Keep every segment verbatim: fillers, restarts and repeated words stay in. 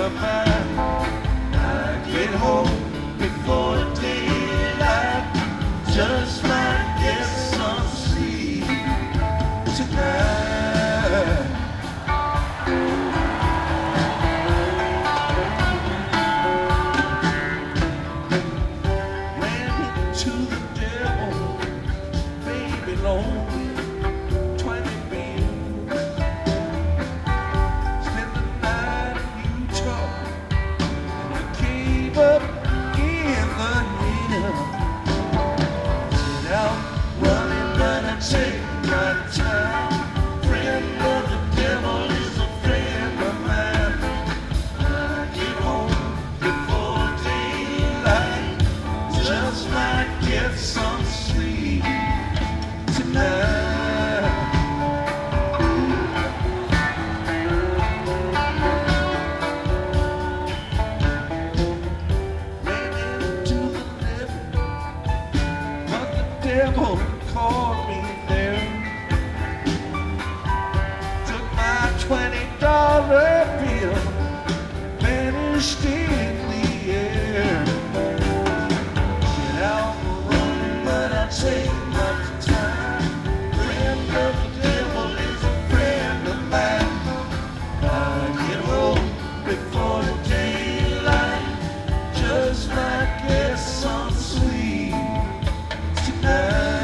of mine. I get home before daylight, just might get some sleep tonight. Ran into the devil, baby lonely, twenty bills. Spent the night in Utah, and we came up in the hill. Sit out running, but I take my time. Friend of the devil is a friend of mine. I get home before daylight, just might get some sleep tonight. Ran into the living, but the devil called me there. Took my twenty dollar bill, vanished in the air. Get out running, but I take my time. Friend of the devil is a friend of mine. I get home before the daylight, just might get some sleep tonight.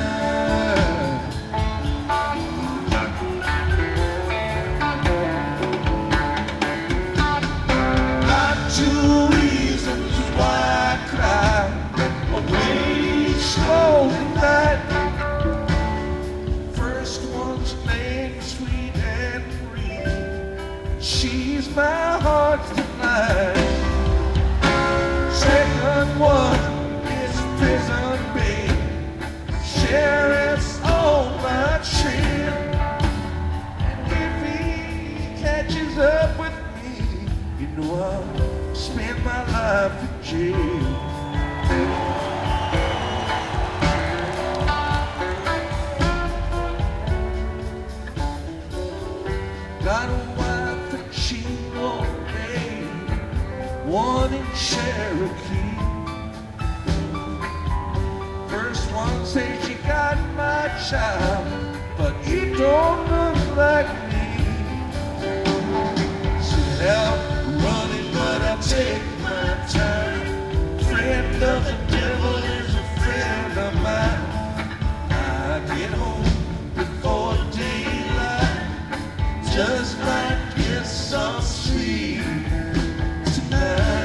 Got two reasons why I cry away slow tonight. First one's named Sweet and Free, she's my heart's delight. Second one is Prison Babe, sheriff's on my trail. And if he catches up with me, you know I'll spend my life in jail. Got a wife in Chino Bay, one in Cherokee. First one says she got my child, but he don't look like me. Sit out running, but I take my time. Friend of the devil is a friend of mine. I get home before daylight, just might get some sleep tonight.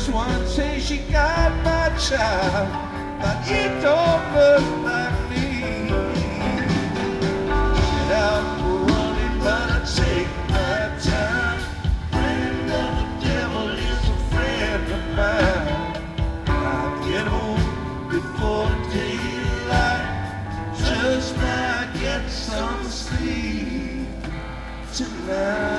one say she got my child, but it don't look like me. Get out for running, but I take my time. Friend of the devil is a friend of mine. I'll get home before daylight, just might get some sleep tonight.